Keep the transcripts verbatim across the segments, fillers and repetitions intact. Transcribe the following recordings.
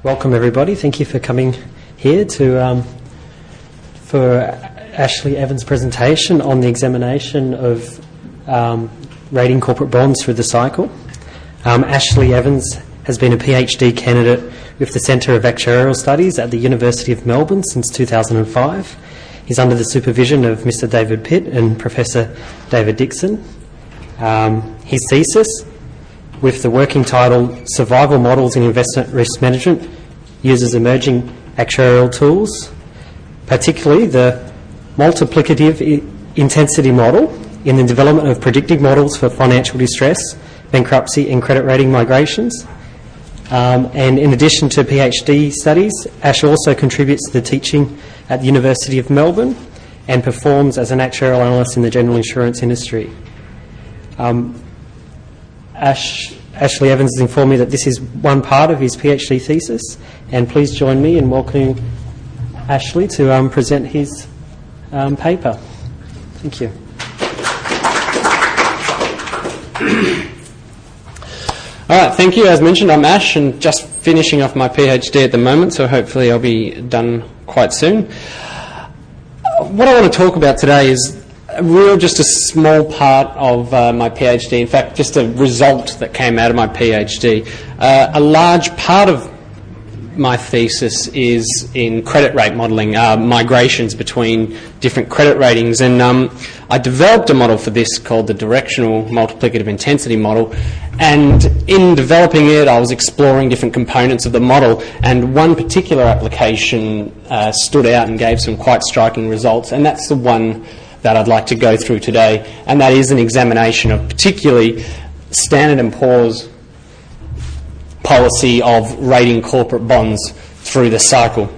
Welcome everybody. Thank you for coming here to um, for Ashley Evans' presentation on the examination of um, rating corporate bonds through the cycle. Um, Ashley Evans has been a PhD candidate with the Centre of Actuarial Studies at the University of Melbourne since two thousand five. He's under the supervision of Mister David Pitt and Professor David Dixon. Um, his thesis, with the working title Survival Models in Investment Risk Management, uses emerging actuarial tools, particularly the multiplicative I- intensity model in the development of predictive models for financial distress, bankruptcy and credit rating migrations. Um, and in addition to PhD studies, Ash also contributes to the teaching at the University of Melbourne and performs as an actuarial analyst in the general insurance industry. Um, Ash, Ashley Evans has informed me that this is one part of his PhD thesis, and please join me in welcoming Ashley to um, present his um, paper. Thank you. All right, thank you. As mentioned, I'm Ash and just finishing off my PhD at the moment, so hopefully I'll be done quite soon. What I want to talk about today is real just a small part of uh, my PhD, in fact just a result that came out of my PhD. Uh, a large part of my thesis is in credit rate modelling, uh, migrations between different credit ratings, and um, I developed a model for this called the directional multiplicative intensity model, and in developing it I was exploring different components of the model, and one particular application uh, stood out and gave some quite striking results, and that's the one that I'd like to go through today, and that is an examination of particularly Standard and Poor's policy of rating corporate bonds through the cycle.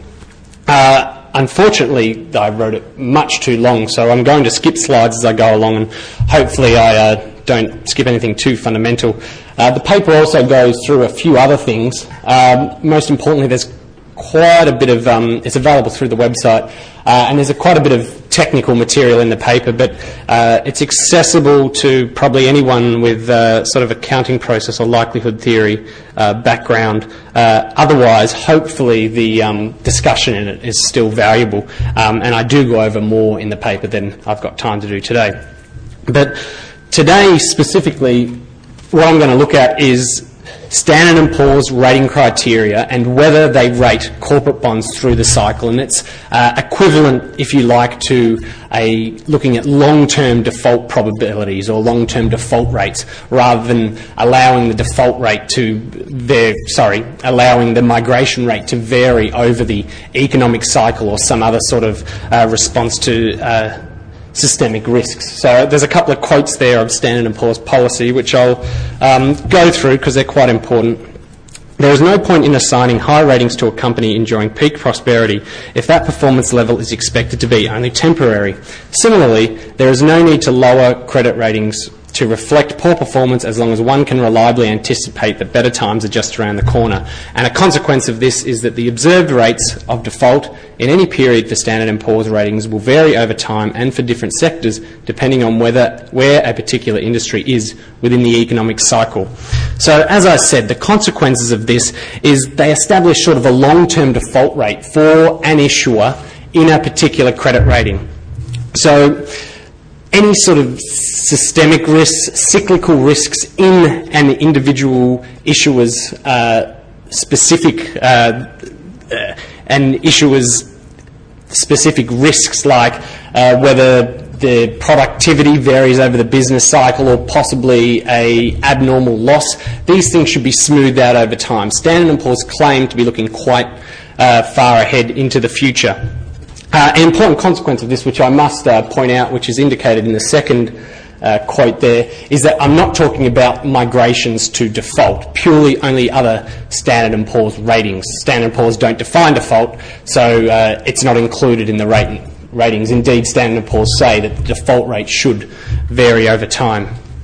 Uh, unfortunately, I wrote it much too long, so I'm going to skip slides as I go along, and hopefully I uh, don't skip anything too fundamental. Uh, the paper also goes through a few other things. Um, most importantly, there's quite a bit of, um, it's available through the website, uh, and there's a, quite a bit of technical material in the paper, but uh, it's accessible to probably anyone with uh, sort of accounting process or likelihood theory uh, background. Uh, otherwise, hopefully the um, discussion in it is still valuable, um, and I do go over more in the paper than I've got time to do today. But today specifically, what I'm going to look at is Standard and Poor's rating criteria and whether they rate corporate bonds through the cycle, and it's uh, equivalent, if you like, to a looking at long-term default probabilities or long-term default rates, rather than allowing the default rate to var- sorry, allowing the migration rate to vary over the economic cycle or some other sort of uh, response to Uh, systemic risks. So there's a couple of quotes there of Standard and Poor's policy, which I'll um, go through because they're quite important. There is no point in assigning high ratings to a company enjoying peak prosperity if that performance level is expected to be only temporary. Similarly, there is no need to lower credit ratings to reflect poor performance as long as one can reliably anticipate that better times are just around the corner. And a consequence of this is that the observed rates of default in any period for Standard and Poor's ratings will vary over time and for different sectors depending on whether where a particular industry is within the economic cycle. So as I said, the consequences of this is they establish sort of a long-term default rate for an issuer in a particular credit rating. So any sort of systemic risks, cyclical risks in an individual issuer's uh, specific uh, uh, an issuer's specific risks, like uh, whether the productivity varies over the business cycle or possibly a abnormal loss, these things should be smoothed out over time. Standard and Poor's claim to be looking quite uh, far ahead into the future. Uh, an important consequence of this, which I must uh, point out, which is indicated in the second uh, quote there, is that I'm not talking about migrations to default, purely only other Standard and Poor's ratings. Standard and Poor's don't define default, so uh, it's not included in the rating, ratings. Indeed, Standard and Poor's say that the default rate should vary over time.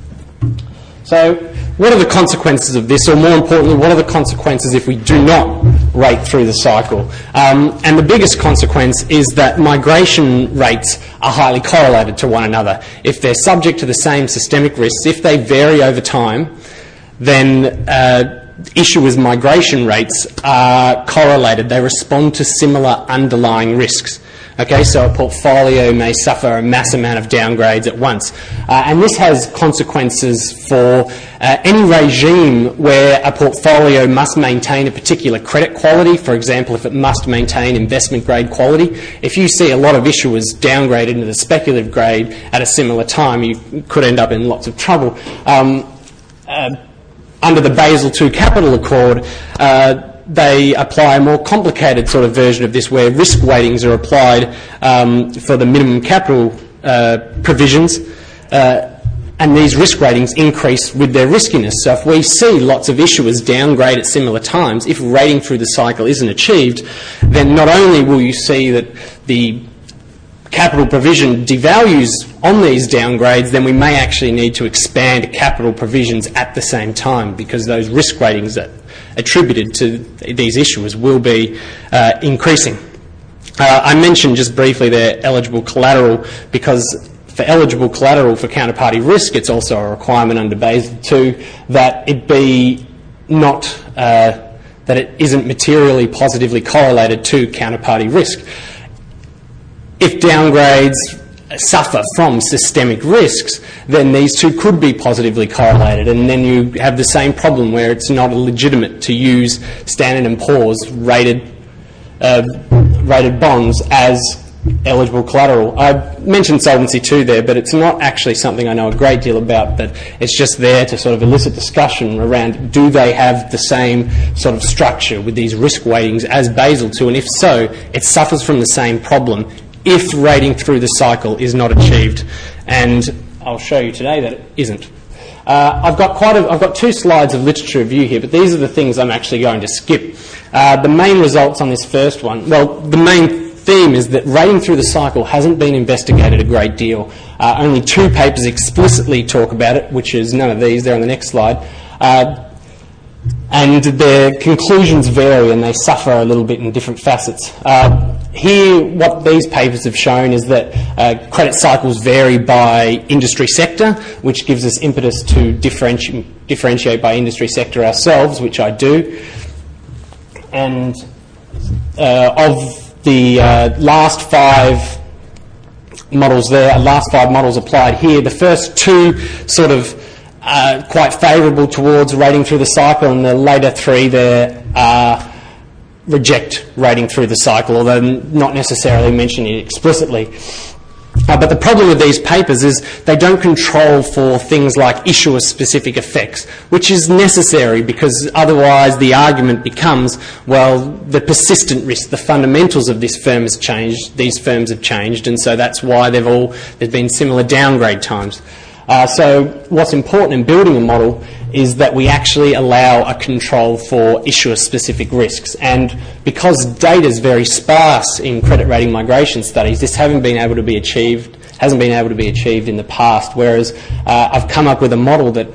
So what are the consequences of this, or more importantly, what are the consequences if we do not rate through the cycle? Um, and the biggest consequence is that migration rates are highly correlated to one another. If they're subject to the same systemic risks, if they vary over time, then uh, issuers' migration rates are correlated. They respond to similar underlying risks. Okay, so a portfolio may suffer a mass amount of downgrades at once. Uh, and this has consequences for uh, any regime where a portfolio must maintain a particular credit quality. For example, if it must maintain investment grade quality. If you see a lot of issuers downgrade into the speculative grade at a similar time, you could end up in lots of trouble. Um, uh, under the Basel two Capital Accord, uh, they apply a more complicated sort of version of this where risk weightings are applied um, for the minimum capital uh, provisions, uh, and these risk ratings increase with their riskiness. So if we see lots of issuers downgrade at similar times, if rating through the cycle isn't achieved, then not only will you see that the capital provision devalues on these downgrades, then we may actually need to expand capital provisions at the same time, because those risk ratings that attributed to these issuers will be uh, increasing. Uh, I mentioned just briefly their eligible collateral, because for eligible collateral for counterparty risk, it's also a requirement under Basel two that it be not uh, that it isn't materially positively correlated to counterparty risk. If downgrades suffer from systemic risks, then these two could be positively correlated, and then you have the same problem where it's not legitimate to use Standard and Poor's rated uh, rated bonds as eligible collateral. I mentioned Solvency two there, but it's not actually something I know a great deal about, but it's just there to sort of elicit discussion around, do they have the same sort of structure with these risk weightings as Basel two, and if so, it suffers from the same problem if rating through the cycle is not achieved, and I'll show you today that it isn't. Uh, I've got quite a, I've got two slides of literature review here, but these are the things I'm actually going to skip. Uh, the main results on this first one, well, the main theme is that rating through the cycle hasn't been investigated a great deal. Uh, only two papers explicitly talk about it, which is none of these. They're on the next slide. Uh, and their conclusions vary, and they suffer a little bit in different facets. Uh, Here, what these papers have shown is that uh, credit cycles vary by industry sector, which gives us impetus to differenti differentiate by industry sector ourselves, which I do. And uh, of the uh, last five models there, last five models applied here, the first two sort of uh, quite favourable towards rating through the cycle, and the later three there are reject rating through the cycle, although not necessarily mentioning it explicitly. Uh, but the problem with these papers is they don't control for things like issuer-specific effects, which is necessary, because otherwise the argument becomes, well, the persistent risk, the fundamentals of this firm has changed, these firms have changed, and so that's why they've all, there's been similar downgrade times. Uh, so what's important in building a model is that we actually allow a control for issuer-specific risks. And because data is very sparse in credit rating migration studies, this hasn't been able to be achieved, hasn't been able to be achieved in the past, whereas uh, I've come up with a model that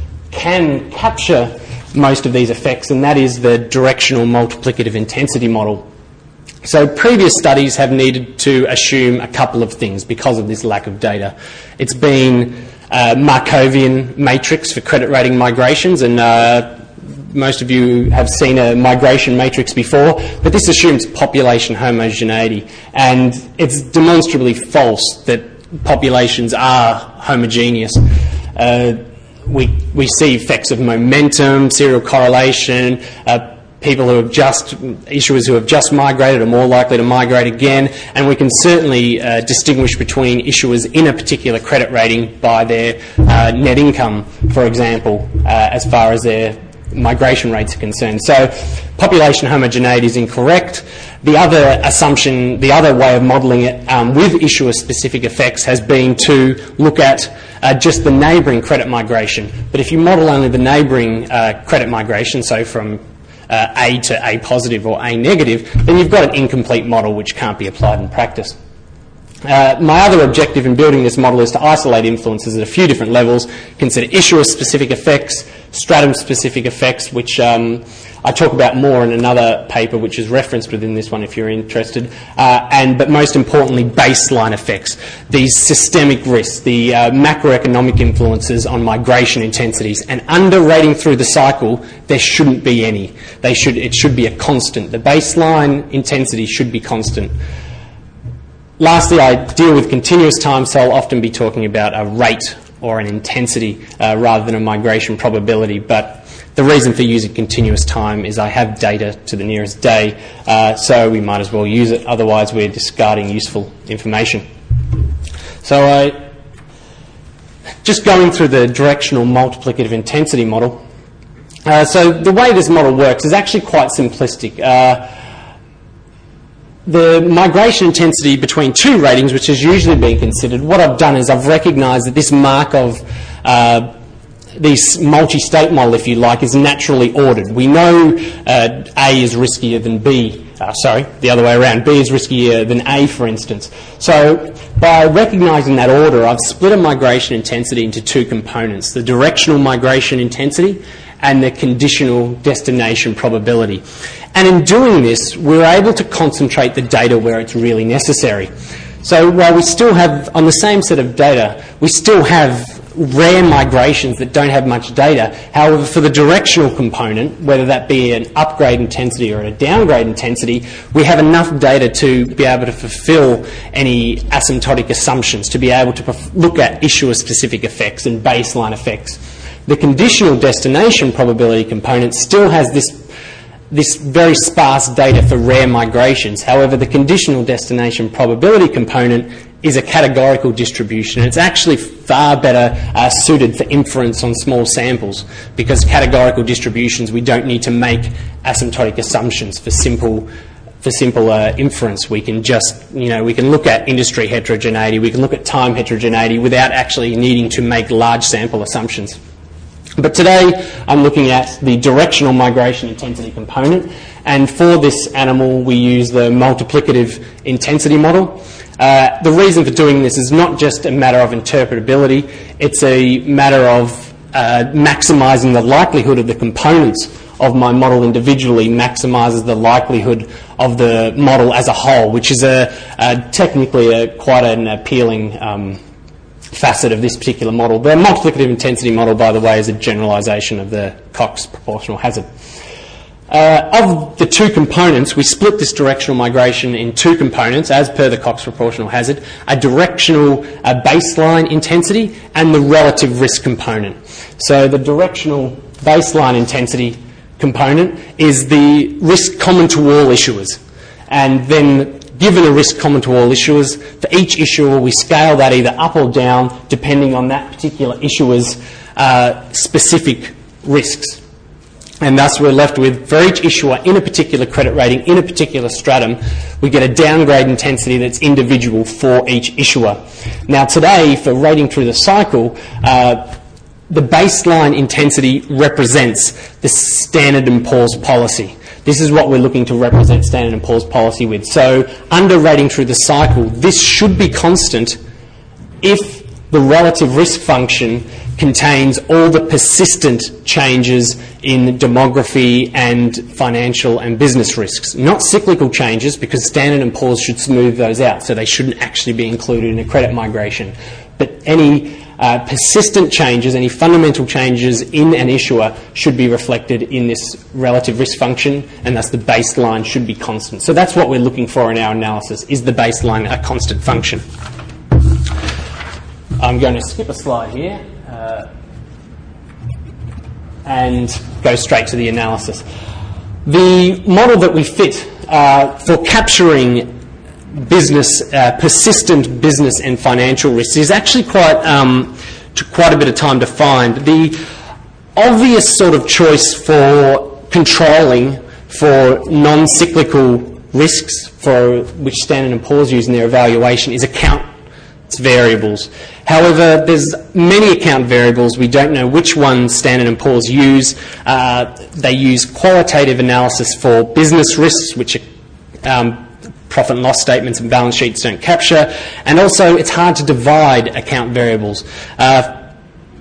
can capture most of these effects, and that is the directional multiplicative intensity model. So previous studies have needed to assume a couple of things because of this lack of data. It's been Uh, Markovian matrix for credit rating migrations, and uh, most of you have seen a migration matrix before, but this assumes population homogeneity, and it's demonstrably false that populations are homogeneous. Uh, we, we see effects of momentum, serial correlation, uh, people who have just, issuers who have just migrated are more likely to migrate again, and we can certainly uh, distinguish between issuers in a particular credit rating by their uh, net income, for example, uh, as far as their migration rates are concerned. So population homogeneity is incorrect. The other assumption, the other way of modelling it um, with issuer-specific effects has been to look at uh, just the neighbouring credit migration. But if you model only the neighbouring uh, credit migration, so from Uh, A to A positive or A negative, then you've got an incomplete model which can't be applied in practice. Uh, my other objective in building this model is to isolate influences at a few different levels, consider issuer-specific effects, stratum-specific effects, which um, I talk about more in another paper which is referenced within this one if you're interested. Uh, and but most importantly, baseline effects, these systemic risks, the uh, macroeconomic influences on migration intensities. And under rating through the cycle, there shouldn't be any. They should, it should be a constant. The baseline intensity should be constant. Lastly, I deal with continuous time, so I'll often be talking about a rate or an intensity uh, rather than a migration probability. But the reason for using continuous time is I have data to the nearest day, uh, so we might as well use it, otherwise we're discarding useful information. So I, just going through the directional multiplicative intensity model. Uh, so the way this model works is actually quite simplistic. Uh, The migration intensity between two ratings, which is usually being considered, what I've done is I've recognised that this mark of uh, this multi-state model, if you like, is naturally ordered. We know uh, A is riskier than B. Uh, sorry, the other way around. B is riskier than A, for instance. So by recognising that order, I've split a migration intensity into two components, the directional migration intensity and the conditional destination probability. And in doing this, we're able to concentrate the data where it's really necessary. So while we still have, on the same set of data, we still have rare migrations that don't have much data. However, for the directional component, whether that be an upgrade intensity or a downgrade intensity, we have enough data to be able to fulfill any asymptotic assumptions, to be able to look at issuer-specific effects and baseline effects. The conditional destination probability component still has this this very sparse data for rare migrations. However, the conditional destination probability component is a categorical distribution. It's actually far better uh, suited for inference on small samples, because categorical distributions, we don't need to make asymptotic assumptions for simple for simple uh, inference. We can just, you know, we can look at industry heterogeneity, we can look at time heterogeneity without actually needing to make large sample assumptions. But today I'm looking at the directional migration intensity component, and for this animal we use the multiplicative intensity model. Uh, the reason for doing this is not just a matter of interpretability, it's a matter of uh, maximising the likelihood of the components of my model individually maximises the likelihood of the model as a whole, which is a, a technically a, quite an appealing um, facet of this particular model. The multiplicative intensity model, by the way, is a generalisation of the Cox proportional hazard. Uh, of the two components, we split this directional migration in two components, as per the Cox proportional hazard, a directional uh, baseline intensity and the relative risk component. So the directional baseline intensity component is the risk common to all issuers, and then given a risk common to all issuers, for each issuer we scale that either up or down depending on that particular issuer's uh, specific risks. And thus we're left with, for each issuer in a particular credit rating, in a particular stratum, we get a downgrade intensity that's individual for each issuer. Now today, for rating through the cycle, uh, the baseline intensity represents the Standard and Poor's policy. This is what we're looking to represent Standard and Poor's policy with. So under rating through the cycle, this should be constant if the relative risk function contains all the persistent changes in demography and financial and business risks. Not cyclical changes, because Standard and Poor's should smooth those out, so they shouldn't actually be included in a credit migration. But any Uh, persistent changes, any fundamental changes in an issuer should be reflected in this relative risk function, and thus the baseline should be constant. So that's what we're looking for in our analysis. Is the baseline a constant function? I'm going to skip a slide here uh, and go straight to the analysis. The model that we fit uh, for capturing business, uh, persistent business and financial risks is actually quite, um, took quite a bit of time to find. The obvious sort of choice for controlling for non-cyclical risks, for which Standard and Poor's use in their evaluation, is account variables. However, there's many account variables. We don't know which ones Standard and Poor's use. Uh, they use qualitative analysis for business risks, which are um, profit and loss statements and balance sheets don't capture, and also it's hard to divide account variables. Uh,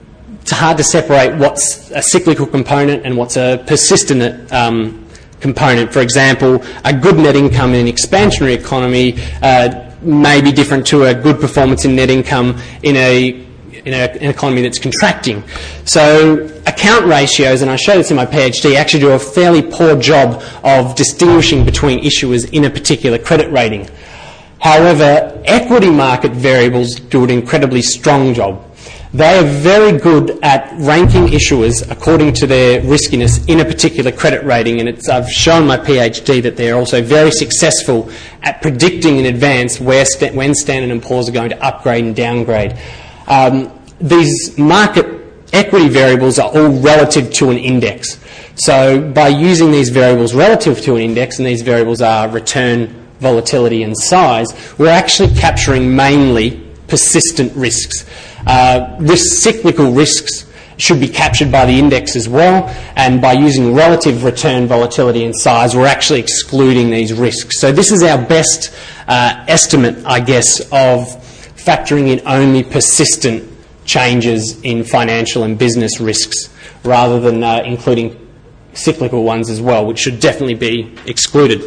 it's hard to separate what's a cyclical component and what's a persistent um, component. For example, a good net income in an expansionary economy uh, may be different to a good performance in net income in a in a, an economy that's contracting. So account ratios, and I show this in my PhD, actually do a fairly poor job of distinguishing between issuers in a particular credit rating. However, equity market variables do an incredibly strong job. They are very good at ranking issuers according to their riskiness in a particular credit rating, and it's, I've shown my PhD that they're also very successful at predicting in advance where st- when Standard and Poor's are going to upgrade and downgrade. Um, these market equity variables are all relative to an index. So by using these variables relative to an index, and these variables are return, volatility and size, we're actually capturing mainly persistent risks. Uh, risk, cyclical risks should be captured by the index as well, and by using relative return, volatility and size, we're actually excluding these risks. So this is our best uh, estimate, I guess, of factoring in only persistent changes in financial and business risks, rather than uh, including cyclical ones as well, which should definitely be excluded.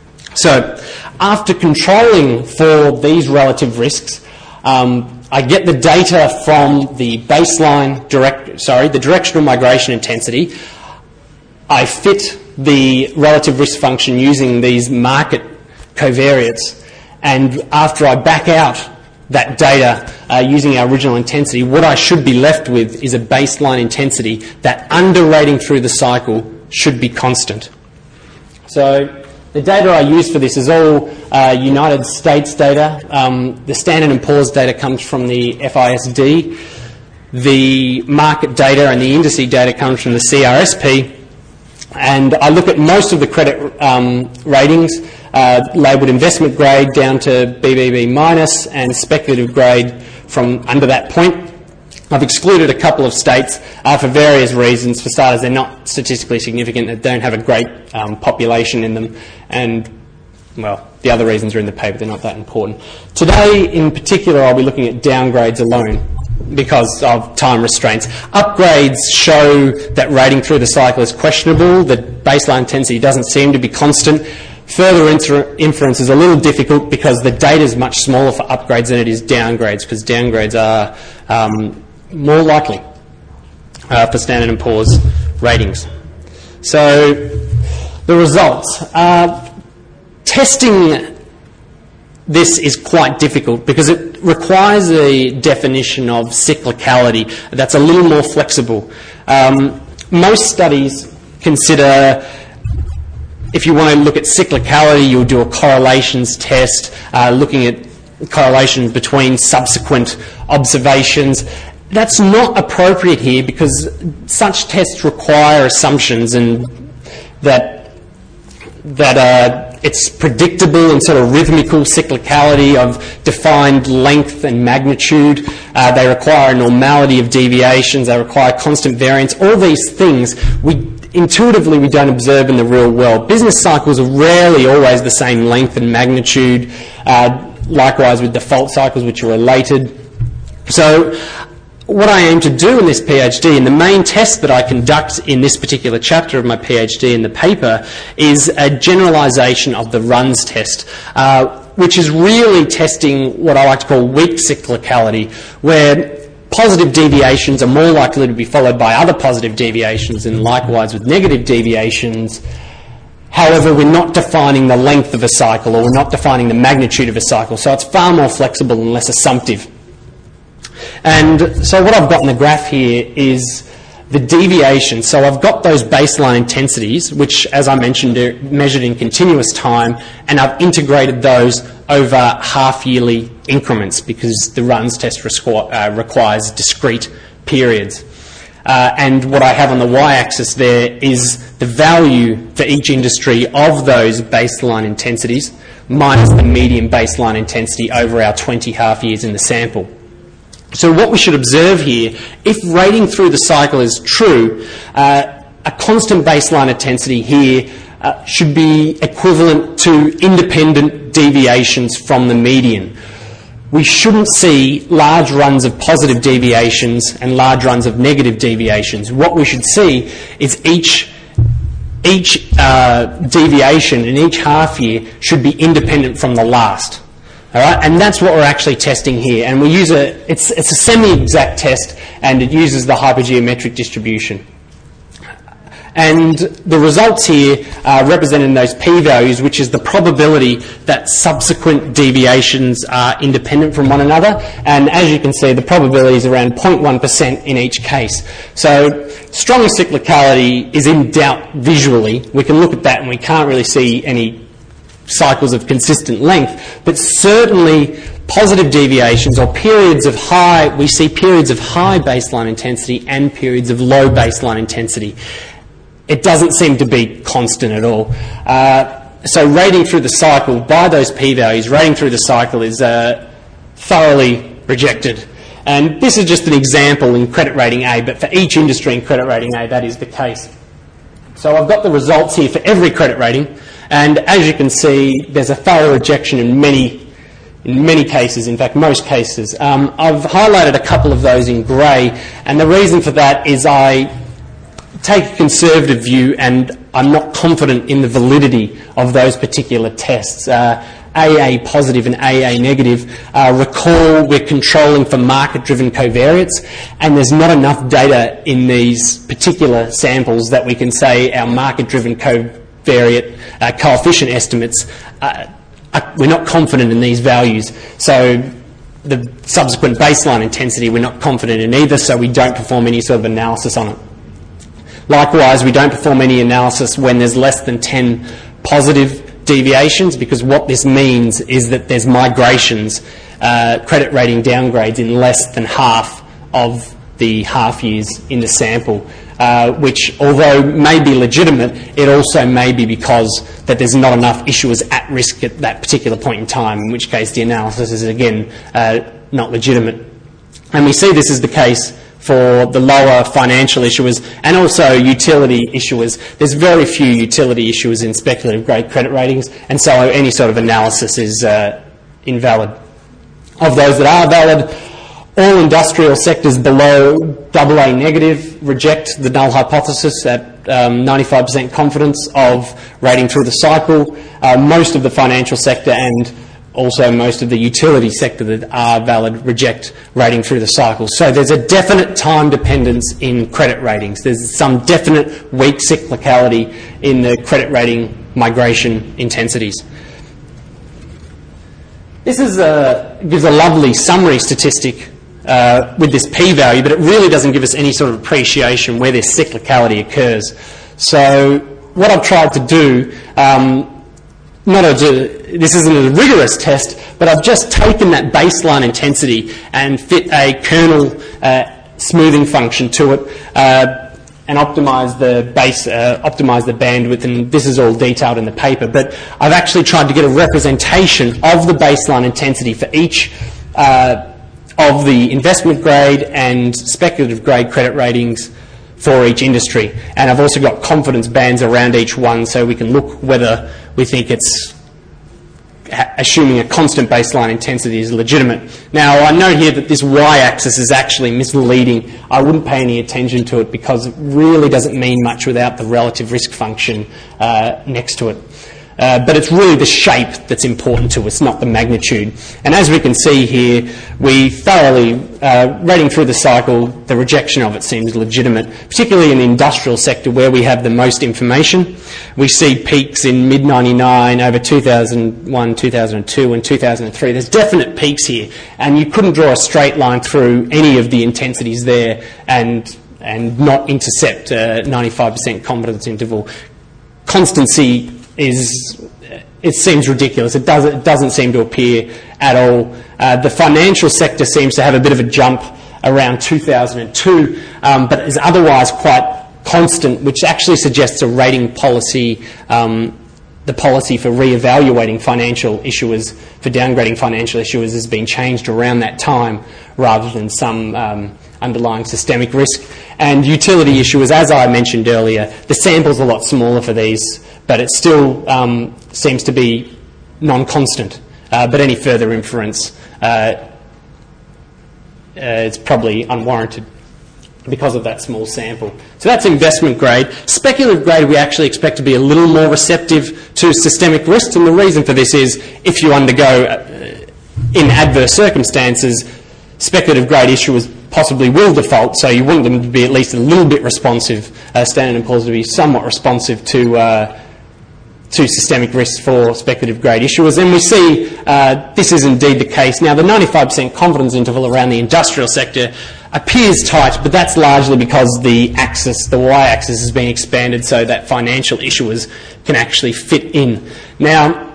So after controlling for these relative risks, um, I get the data from the baseline direct, sorry, the directional migration intensity. I fit the relative risk function using these market covariates, and after I back out that data uh, using our original intensity, what I should be left with is a baseline intensity that, under rating through the cycle, should be constant. So the data I use for this is all uh, United States data. Um, the Standard and Poor's data comes from the F I S D. The market data and the indice data comes from the C R S P. And I look at most of the credit um, ratings, uh, labelled investment grade down to B B B minus and speculative grade from under that point. I've excluded a couple of states uh, for various reasons. For starters, they're not statistically significant, they don't have a great um, population in them, and, well, the other reasons are in the paper, they're not that important. Today, in particular, I'll be looking at downgrades alone because of time restraints. Upgrades show that rating through the cycle is questionable, the baseline intensity doesn't seem to be constant. Further inter- inference is a little difficult because the data is much smaller for upgrades than it is downgrades, because downgrades are um, more likely uh, for Standard and Poor's ratings. So the results. Uh, testing this is quite difficult because it requires a definition of cyclicality that's a little more flexible. Um, most studies consider, if you want to look at cyclicality, you'll do a correlations test, uh, looking at correlations between subsequent observations. That's not appropriate here because such tests require assumptions, and that that uh, it's predictable and sort of rhythmical cyclicality of defined length and magnitude. Uh, they require a normality of deviations. They require constant variance. All these things we intuitively we don't observe in the real world. Business cycles are rarely always the same length and magnitude. Uh, likewise with default cycles, which are related. So what I aim to do in this PhD, and the main test that I conduct in this particular chapter of my PhD in the paper, is a generalisation of the runs test, uh, which is really testing what I like to call weak cyclicality, where positive deviations are more likely to be followed by other positive deviations, and likewise with negative deviations. However, we're not defining the length of a cycle, or we're not defining the magnitude of a cycle, so it's far more flexible and less assumptive. And so what I've got in the graph here is the deviation. So I've got those baseline intensities, which, as I mentioned, are measured in continuous time, and I've integrated those over half-yearly increments because the runs test requ- uh, requires discrete periods. Uh, and what I have on the y-axis there is the value for each industry of those baseline intensities minus the median baseline intensity over our twenty half years in the sample. So what we should observe here, if rating through the cycle is true, uh, a constant baseline intensity here uh, should be equivalent to independent deviations from the median. we shouldn't see large runs of positive deviations and large runs of negative deviations. What we should see is each, each uh, deviation in each half year should be independent from the last. All right? And that's what we're actually testing here. And we use a, it's, it's a semi-exact test, and it uses the hypergeometric distribution. And the results here are represented in those p-values, which is the probability that subsequent deviations are independent from one another. And as you can see, the probability is around zero point one percent in each case. So strong cyclicality is in doubt visually. We can look at that and we can't really see any cycles of consistent length, but certainly positive deviations or periods of high, we see periods of high baseline intensity and periods of low baseline intensity. It doesn't seem to be constant at all. Uh, so rating through the cycle, by those p-values, rating through the cycle is uh, thoroughly rejected. And this is just an example in credit rating A, but for each industry in credit rating A, that is the case. So I've got the results here for every credit rating, and as you can see, there's a thorough rejection in many, in many cases, in fact most cases. Um, I've highlighted a couple of those in grey, and the reason for that is I take a conservative view and I'm not confident in the validity of those particular tests. Uh, A A positive and A A negative, uh, recall we're controlling for market-driven covariates, and there's not enough data in these particular samples that we can say our market-driven covariate uh, coefficient estimates, uh, are, we're not confident in these values. So the subsequent baseline intensity we're not confident in either, so we don't perform any sort of analysis on it. Likewise, we don't perform any analysis when there's less than ten positive deviations, because what this means is that there's migrations, uh, credit rating downgrades in less than half of the half years in the sample, uh, which, although may be legitimate, it also may be because that there's not enough issuers at risk at that particular point in time, in which case the analysis is, again, uh, not legitimate. And we see this is the case for the lower financial issuers and also utility issuers. There's very few utility issuers in speculative grade credit ratings, and so any sort of analysis is uh, invalid. Of those that are valid, all industrial sectors below double A negative reject the null hypothesis at um, ninety-five percent confidence of rating through the cycle. Uh, most of the financial sector and also most of the utility sector that are valid reject rating through the cycle. So there's a definite time dependence in credit ratings. There's some definite weak cyclicality in the credit rating migration intensities. This is a, gives a lovely summary statistic uh, with this p-value, but it really doesn't give us any sort of appreciation where this cyclicality occurs. So what I've tried to do, um, not a, this isn't a rigorous test, but I've just taken that baseline intensity and fit a kernel uh, smoothing function to it uh, and optimise the base, uh, optimise the bandwidth, and this is all detailed in the paper. But I've actually tried to get a representation of the baseline intensity for each uh, of the investment grade and speculative grade credit ratings for each industry. And I've also got confidence bands around each one so we can look whether we think it's assuming a constant baseline intensity is legitimate. Now, I note here that this y-axis is actually misleading. I wouldn't pay any attention to it because it really doesn't mean much without the relative risk function uh, next to it. Uh, but it's really the shape that's important to us, not the magnitude. And as we can see here, we thoroughly, uh, rating through the cycle, the rejection of it seems legitimate, particularly in the industrial sector where we have the most information. We see peaks in mid ninety-nine, over two thousand one, two thousand two and two thousand three. There's definite peaks here, and you couldn't draw a straight line through any of the intensities there and, and not intercept a ninety-five percent confidence interval. Constancy is, it seems ridiculous. It doesn't, it doesn't seem to appear at all. Uh, the financial sector seems to have a bit of a jump around two thousand two, um, but is otherwise quite constant, which actually suggests a rating policy, um, the policy for re-evaluating financial issuers, for downgrading financial issuers has been changed around that time rather than some um, underlying systemic risk. And utility issuers, as I mentioned earlier, the sample's a lot smaller for these, but it still um, seems to be non-constant. uh, but any further inference uh, uh, it's probably unwarranted because of that small sample. So that's investment grade. Speculative grade we actually expect to be a little more receptive to systemic risks, and the reason for this is if you undergo, uh, in adverse circumstances, speculative grade issuers possibly will default, so you want them to be at least a little bit responsive, uh, Standard and Poor's to be somewhat responsive to uh, to systemic risks for speculative grade issuers. And we see uh, this is indeed the case. Now, the ninety-five percent confidence interval around the industrial sector appears tight, but that's largely because the axis, the y-axis, has been expanded so that financial issuers can actually fit in. Now,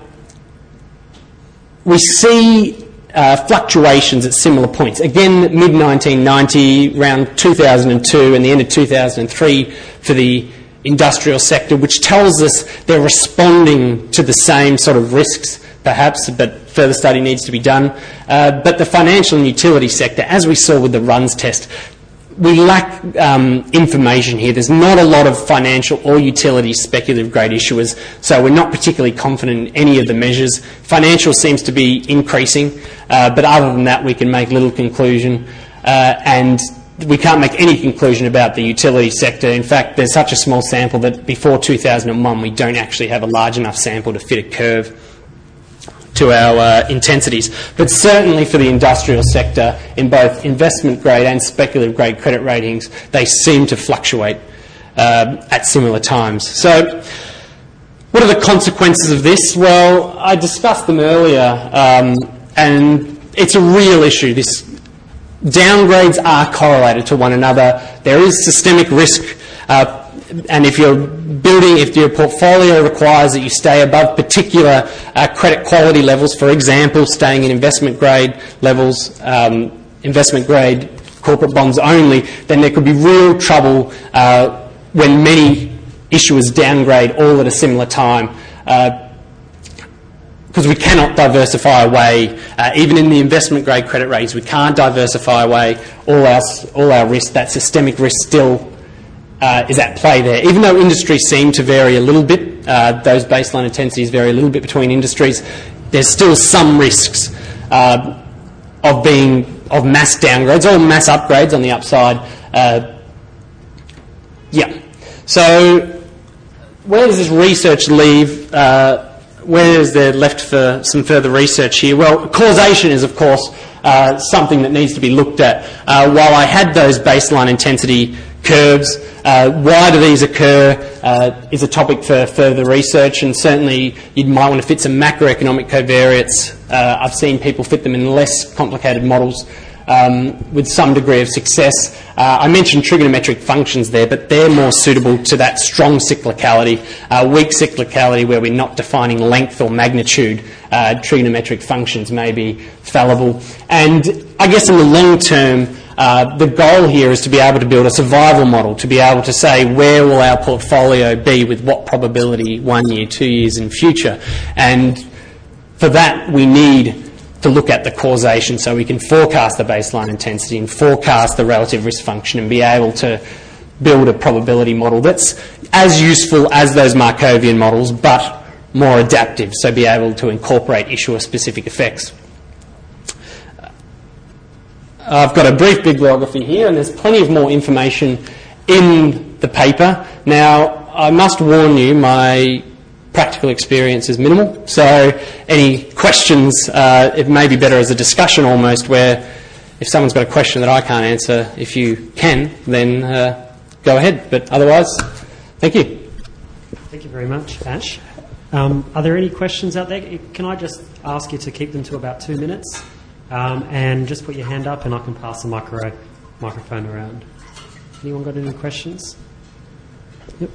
we see Uh, fluctuations at similar points. Again, mid nineteen ninety, around two thousand two and the end of two thousand three for the industrial sector, which tells us they're responding to the same sort of risks, perhaps, but further study needs to be done. Uh, but the financial and utility sector, as we saw with the runs test, we lack um, information here. There's not a lot of financial or utility speculative grade issuers, so we're not particularly confident in any of the measures. Financial seems to be increasing, uh, but other than that we can make little conclusion, uh, and we can't make any conclusion about the utility sector. In fact, there's such a small sample that before two thousand one we don't actually have a large enough sample to fit a curve to our uh, intensities. But certainly for the industrial sector, in both investment grade and speculative grade credit ratings, they seem to fluctuate uh, at similar times. So what are the consequences of this? Well, I discussed them earlier, um, and it's a real issue. This downgrades are correlated to one another. There is systemic risk, uh, and if you're building, if your portfolio requires that you stay above particular uh, credit quality levels, for example, staying in investment grade levels, um, investment grade corporate bonds only, then there could be real trouble uh, when many issuers downgrade all at a similar time, because uh, we cannot diversify away, uh, even in the investment grade credit ratings, we can't diversify away all our, all our risk. That systemic risk still Uh, is at play there. Even though industries seem to vary a little bit, uh, those baseline intensities vary a little bit between industries, there's still some risks uh, of being of mass downgrades or mass upgrades on the upside. Uh, yeah. So where does this research leave? Uh, where is there left for some further research here? Well, causation is, of course, uh, something that needs to be looked at. Uh, while I had those baseline intensity curves, Uh, why do these occur uh, is a topic for further research, and certainly you might want to fit some macroeconomic covariates. Uh, I've seen people fit them in less complicated models um, with some degree of success. Uh, I mentioned trigonometric functions there, but they're more suitable to that strong cyclicality. Uh, weak cyclicality, where we're not defining length or magnitude, uh, trigonometric functions may be fallible. And I guess in the long term, Uh, the goal here is to be able to build a survival model, to be able to say where will our portfolio be with what probability one year, two years in future. And for that we need to look at the causation so we can forecast the baseline intensity and forecast the relative risk function and be able to build a probability model that's as useful as those Markovian models but more adaptive, so be able to incorporate issuer-specific effects. I've got a brief bibliography here, and there's plenty of more information in the paper. Now, I must warn you, my practical experience is minimal, so any questions, uh, it may be better as a discussion almost, where if someone's got a question that I can't answer, if you can, then uh, go ahead. But otherwise, thank you. Thank you very much, Ash. Um, are there any questions out there? Can I just ask you to keep them to about two minutes? Um, and just put your hand up and I can pass the micro, microphone around. Anyone got any questions? Yep.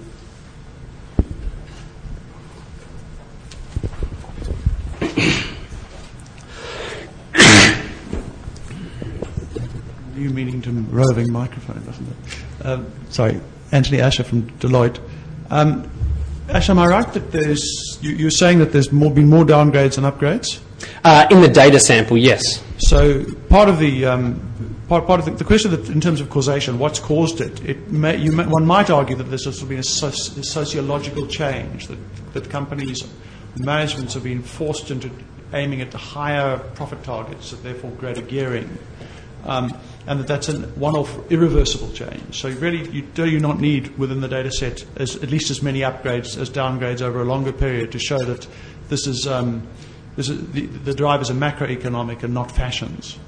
You meaning to roving microphone, doesn't it? Um, sorry, Anthony Asher from Deloitte. Um, Ash, am I right that there's, you, you're saying that there's more, been more downgrades than upgrades? Uh, in the data sample, yes. So part of the um, part, part of the, the question that in terms of causation, what's caused it? It may, you may, one might argue that there's also been a, soci, a sociological change that that companies, managements have been forced into aiming at the higher profit targets, and therefore greater gearing, um, and that that's a one-off irreversible change. So really, you do you not need within the data set as, at least as many upgrades as downgrades over a longer period to show that this is, um, this is the, the drivers are macroeconomic and not fashions?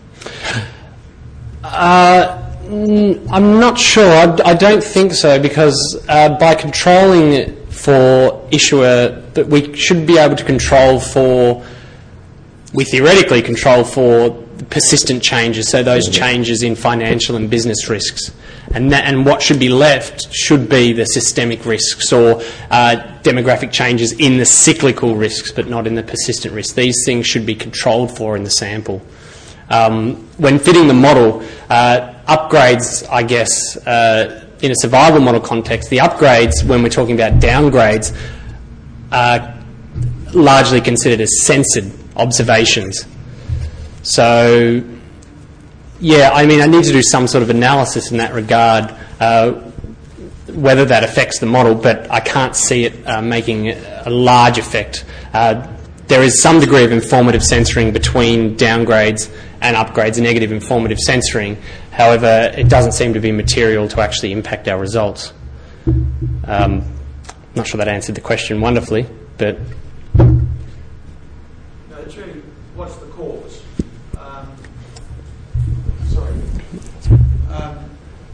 Uh, I'm not sure. I, I don't think so, because uh, by controlling for issuer, but we should be able to control for, we theoretically control for persistent changes, so those changes in financial and business risks. And, that, and what should be left should be the systemic risks or uh, demographic changes in the cyclical risks, but not in the persistent risks. These things should be controlled for in the sample. Um, when fitting the model, uh, upgrades, I guess, uh, in a survival model context, the upgrades, when we're talking about downgrades, are largely considered as censored observations. So, yeah, I mean, I need to do some sort of analysis in that regard, uh, whether that affects the model, but I can't see it uh, making a large effect. Uh, there is some degree of informative censoring between downgrades and upgrades, negative informative censoring. However, it doesn't seem to be material to actually impact our results. Um, not sure that answered the question wonderfully, but... No, it's really, what's the cause? Um, sorry. Um,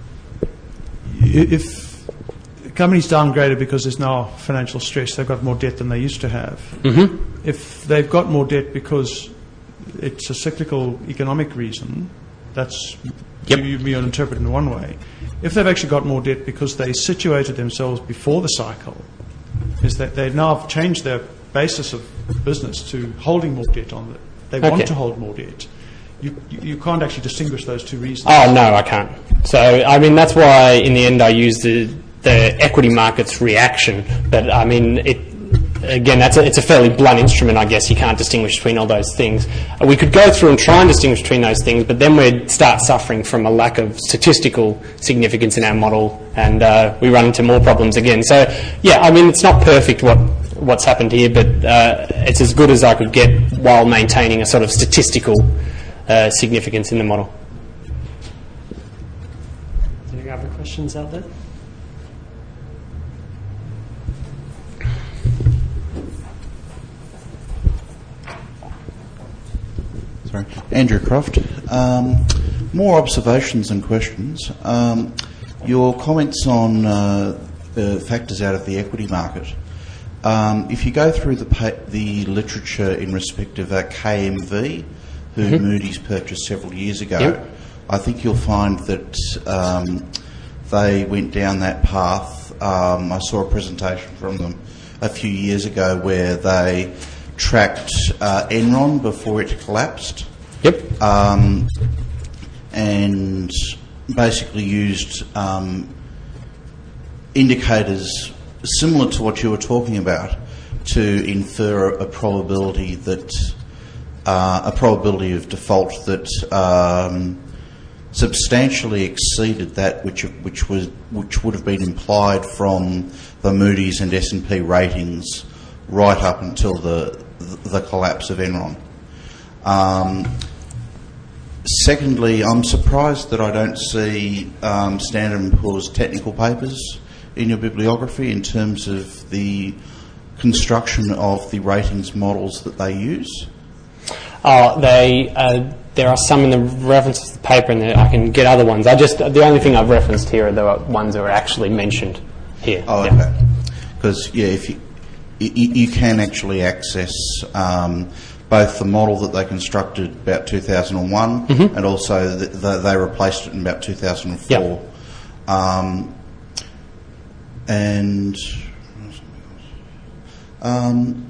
if companies downgraded because there's now financial stress, they've got more debt than they used to have. Mm-hmm. If they've got more debt because it's a cyclical economic reason, that's yep. you, you interpret it in one way. If they've actually got more debt because they situated themselves before the cycle, is that they now have changed their basis of business to holding more debt on it. They okay. want to hold more debt. You, you, you can't actually distinguish those two reasons. Oh, no, I can't. So, I mean, that's why in the end I used the, the equity market's reaction. But, I mean, it, again, that's a, it's a fairly blunt instrument, I guess. You can't distinguish between all those things. Uh, we could go through and try and distinguish between those things, but then we'd start suffering from a lack of statistical significance in our model, and uh, we run into more problems again. So, yeah, I mean, it's not perfect what what's happened here, but uh, it's as good as I could get while maintaining a sort of statistical uh, significance in the model. Any other questions out there? Sorry, Andrew Croft. Um, more observations than questions. Um, your comments on uh, the factors out of the equity market. Um, if you go through the pa- the literature in respect of uh, K M V, who mm-hmm. Moody's purchased several years ago, yep. I think you'll find that um, they went down that path. Um, I saw a presentation from them a few years ago where they tracked uh, Enron before it collapsed. Yep. Um, and basically used um, indicators similar to what you were talking about to infer a probability that uh, a probability of default that um, substantially exceeded that which which was which would have been implied from the Moody's and S and P ratings right up until the the collapse of Enron. Um, secondly, I'm surprised that I don't see um, Standard and Poor's technical papers in your bibliography in terms of the construction of the ratings models that they use. Oh, they uh, there are some in the references to the paper, and I can get other ones. I just the only thing I've referenced here are the ones that were actually mentioned here. Oh, yeah. Okay. Because yeah, if you You, you can actually access um, both the model that they constructed about two thousand one mm-hmm. and also the, the, they replaced it in about two thousand four. Yep. Um, and um,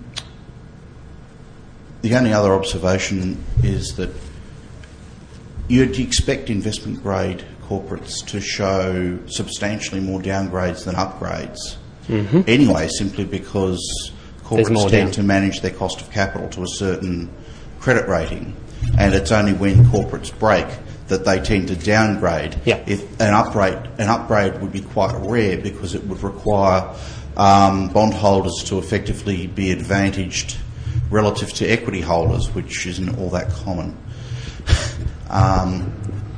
the only other observation is that you'd expect investment grade corporates to show substantially more downgrades than upgrades. Mm-hmm. Anyway, simply because corporates tend to manage their cost of capital to a certain credit rating, and it's only when corporates break that they tend to downgrade. Yeah. If an upgrade, an upgrade would be quite rare because it would require um, bondholders to effectively be advantaged relative to equity holders, which isn't all that common. um,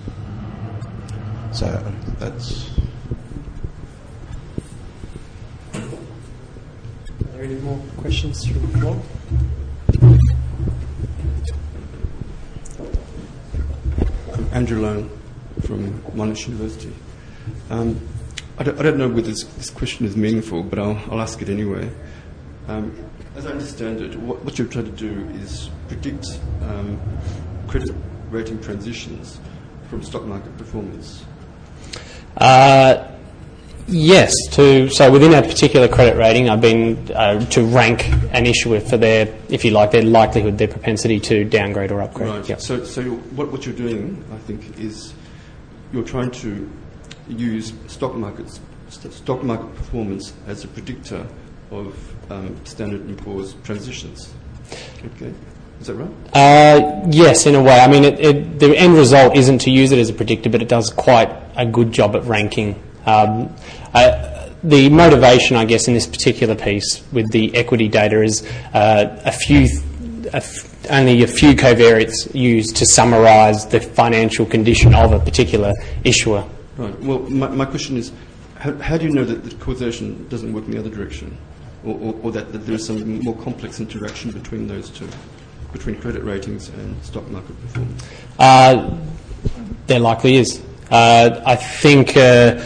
so that's... Are there any more questions from the floor? Andrew Lone from Monash University. Um, I, don't, I don't know whether this, this question is meaningful, but I'll, I'll ask it anyway. Um, as I understand it, what, what you're trying to do is predict um, credit rating transitions from stock market performance. Uh, yes. To so within a particular credit rating, I've been uh, to rank an issuer for their, if you like, their likelihood, their propensity to downgrade or upgrade. Right. Yep. So, so what, what you're doing, I think, is you're trying to use stock markets, st- stock market performance as a predictor of um, Standard and Poor's transitions. Okay, is that right? Uh, yes, in a way. I mean, it, it, the end result isn't to use it as a predictor, but it does quite a good job at ranking. Um, I, the motivation, I guess, in this particular piece with the equity data is uh, a few, a f- only a few covariates used to summarise the financial condition of a particular issuer. Right. Well, my, my question is, how, how do you know that the causation doesn't work in the other direction, or, or, or that, that there is some more complex interaction between those two, between credit ratings and stock market performance? Uh, there likely is. Uh, I think uh,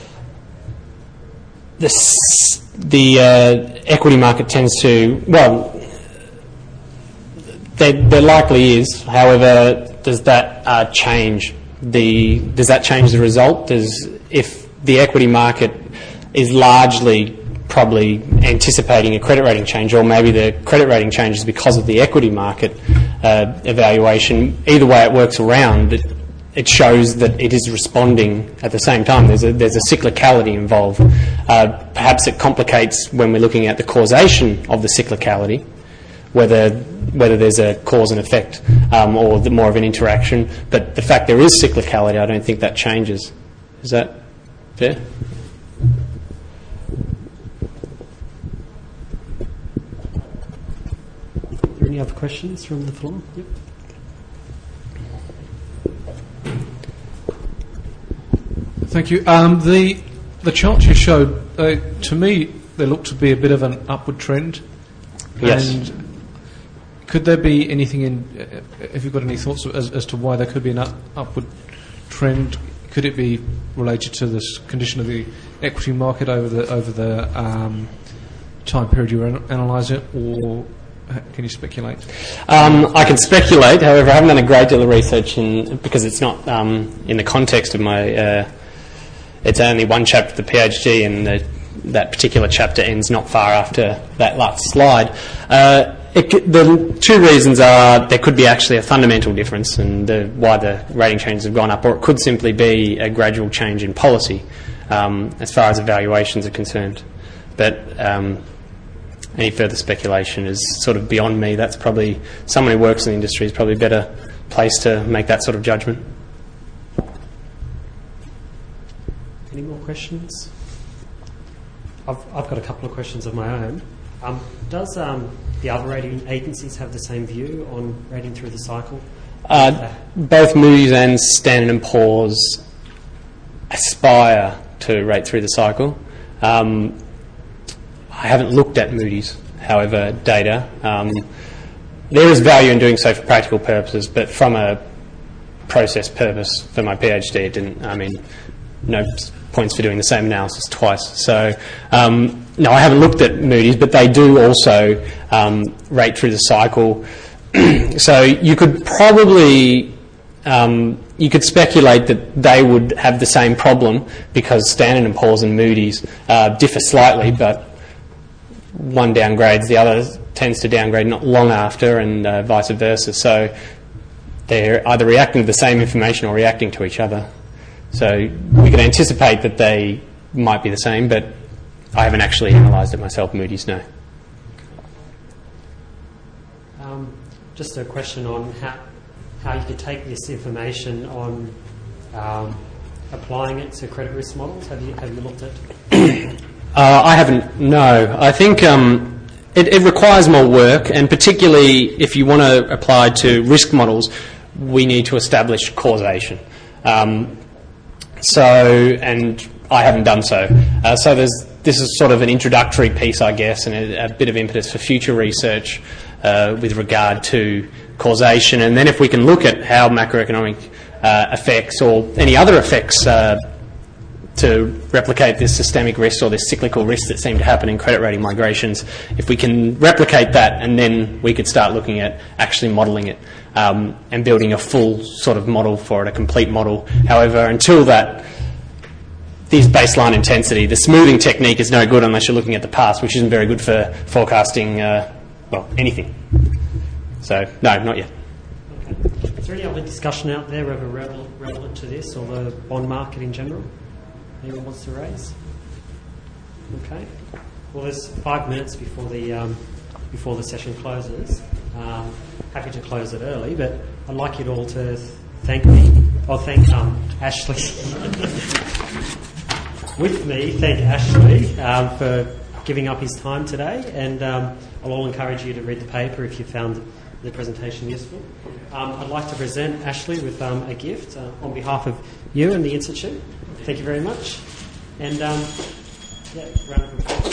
the s- the uh, equity market tends to, well, there, there likely is. However, does that uh, change the does that change the result? Does if the equity market is largely probably anticipating a credit rating change, or maybe the credit rating changes because of the equity market uh, evaluation, either way it works around, it, it shows that it is responding at the same time. There's a, there's a cyclicality involved. Uh, perhaps it complicates when we're looking at the causation of the cyclicality, whether whether there's a cause and effect um, or the more of an interaction. But the fact there is cyclicality, I don't think that changes. Is that fair? Are there any other questions from the floor? Yep. Thank you. Um, the the charts you showed, uh, to me, they look to be a bit of an upward trend. Yes. And could there be anything in? Uh, have you got any thoughts as, as to why there could be an up, upward trend? Could it be related to this condition of the equity market over the over the um, time period you an- analyse it, or can you speculate? Um, I can speculate. However, I haven't done a great deal of research in, because it's not um, in the context of my. Uh, it's only one chapter of the PhD, and the, that particular chapter ends not far after that last slide. Uh, It, the two reasons are there could be actually a fundamental difference in the, why the rating changes have gone up, or it could simply be a gradual change in policy um, as far as evaluations are concerned. But um, any further speculation is sort of beyond me. That's probably someone who works in the industry is probably a better place to make that sort of judgment. Any more questions? I've, I've got a couple of questions of my own. Um, does um, the other rating agencies have the same view on rating through the cycle? Uh, both Moody's and Standard and Poor's aspire to rate through the cycle. Um, I haven't looked at Moody's, however, data. Um, there is value in doing so for practical purposes, but from a process purpose for my PhD, it didn't. I mean, no points for doing the same analysis twice. So, um, no, I haven't looked at Moody's, but they do also um, rate through the cycle. So you could probably, um, you could speculate that they would have the same problem because Standard and Poor's and Moody's uh, differ slightly, but one downgrades, the other tends to downgrade not long after, and uh, vice versa. So they're either reacting to the same information or reacting to each other. So we could anticipate that they might be the same, but I haven't actually analysed it myself. Moody's, no. Um, just a question on how how you could take this information on um, applying it to credit risk models. Have you have you looked at? Uh, I haven't. No, I think um, it, it requires more work, and particularly if you want to apply to risk models, we need to establish causation. Um, so, and I haven't done so. Uh, so there's, this is sort of an introductory piece, I guess, and a, a bit of impetus for future research uh, with regard to causation. And then if we can look at how macroeconomic uh, effects or any other effects uh, to replicate this systemic risk or this cyclical risk that seem to happen in credit rating migrations, if we can replicate that, and then we could start looking at actually modelling it um, and building a full sort of model for it, a complete model. However, until that, these baseline intensity, the smoothing technique is no good unless you're looking at the past, which isn't very good for forecasting, uh, well, anything. So, no, not yet. Okay. Is there any other discussion out there ever relevant, relevant to this or the bond market in general? Anyone wants to raise? Okay. Well, there's five minutes before the um, before the session closes. Um, happy to close it early, but I'd like you all to thank me, or thank um, Ashley. With me, thank Ashley um, for giving up his time today, and um, I'll all encourage you to read the paper if you found the presentation useful. Um, I'd like to present Ashley with um, a gift uh, on behalf of you and the Institute. Thank you very much. And um, yeah, round of applause.